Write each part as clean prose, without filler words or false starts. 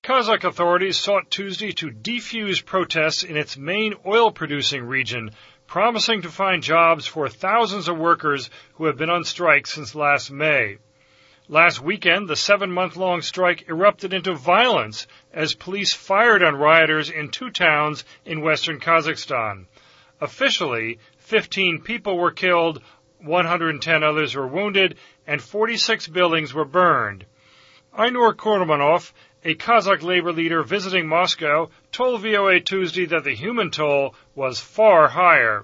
Kazakh authorities sought Tuesday to defuse protests in its main oil-producing region, promising to find jobs for thousands of workers who have been on strike since last May. Last weekend, the 7-month-long strike erupted into violence as police fired on rioters in 2 towns in western Kazakhstan. Officially, 15 people were killed, 110 others were wounded, and 46 buildings were burned. Aynur Kurmanov, a Kazakh labor leader visiting Moscow, told VOA Tuesday that the human toll was far higher.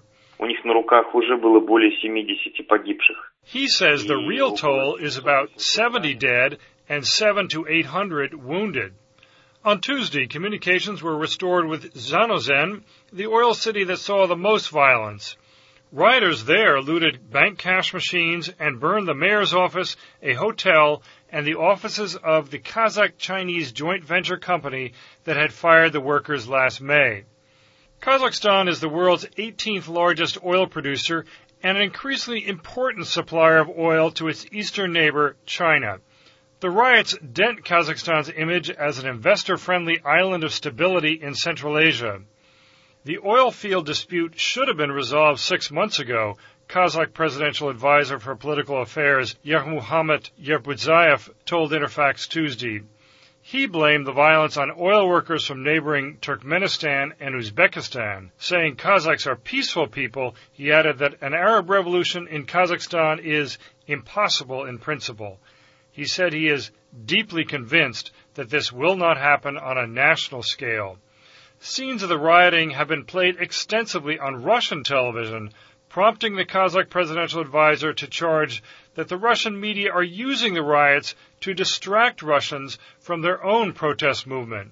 He says the real toll is about 70 dead and 700 to 800 wounded. On Tuesday, communications were restored with Zhanaozen, the oil city that saw the most violence. Rioters there looted bank cash machines and burned the mayor's office, a hotel, and the offices of the Kazakh-Chinese joint venture company that had fired the workers last May. Kazakhstan is the world's 18th largest oil producer and an increasingly important supplier of oil to its eastern neighbor, China. The riots dent Kazakhstan's image as an investor-friendly island of stability in Central Asia. The oil field dispute should have been resolved 6 months ago, Kazakh presidential advisor for political affairs Yermuhamet Yerbudzayev told Interfax Tuesday. He blamed the violence on oil workers from neighboring Turkmenistan and Uzbekistan. Saying Kazakhs are peaceful people, he added that an Arab revolution in Kazakhstan is impossible in principle. He said he is deeply convinced that this will not happen on a national scale. Scenes of the rioting have been played extensively on Russian television, prompting the Kazakh presidential advisor to charge that the Russian media are using the riots to distract Russians from their own protest movement.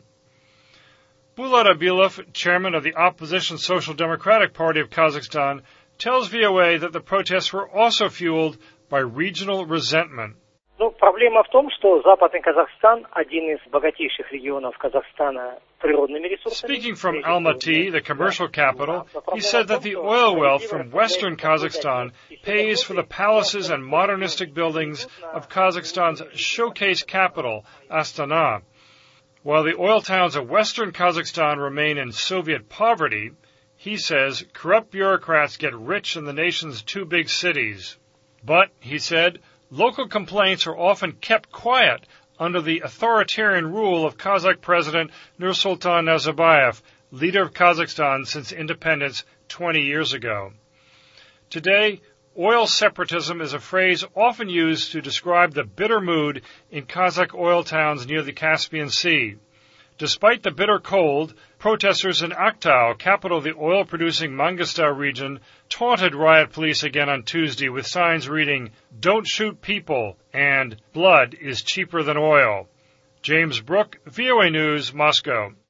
Bulat Abilov, chairman of the opposition Social Democratic Party of Kazakhstan, tells VOA that the protests were also fueled by regional resentment. Проблема в том, что Западный Казахстан один из богатейших регионов Казахстана природными ресурсами. Speaking from Almaty, the commercial capital, he said that the oil wealth from western Kazakhstan pays for the palaces and modernistic buildings of Kazakhstan's showcase capital, Astana. While the oil towns of western Kazakhstan remain in Soviet poverty, he says corrupt bureaucrats get rich in the nation's 2 big cities. But, he said, local complaints are often kept quiet under the authoritarian rule of Kazakh President Nursultan Nazarbayev, leader of Kazakhstan since independence 20 years ago. Today, oil separatism is a phrase often used to describe the bitter mood in Kazakh oil towns near the Caspian Sea. Despite the bitter cold, protesters in Aktau, capital of the oil-producing Mangistau region, taunted riot police again on Tuesday with signs reading, "Don't shoot people," and "Blood is cheaper than oil." James Brooke, VOA News, Moscow.